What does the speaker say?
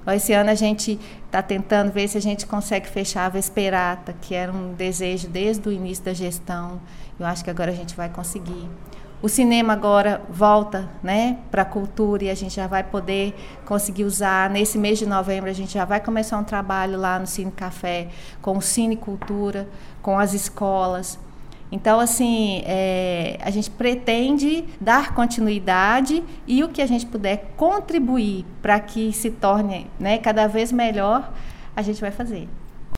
Esse ano a gente está tentando ver se a gente consegue fechar a Vesperata, que era um desejo desde o início da gestão. Eu acho que agora a gente vai conseguir. O cinema agora volta, né, para a cultura e a gente já vai poder conseguir usar. Nesse mês de novembro a gente já vai começar um trabalho lá no Cine Café com o Cine Cultura, com as escolas. Então, assim, a gente pretende dar continuidade e o que a gente puder contribuir para que se torne, né, cada vez melhor, a gente vai fazer.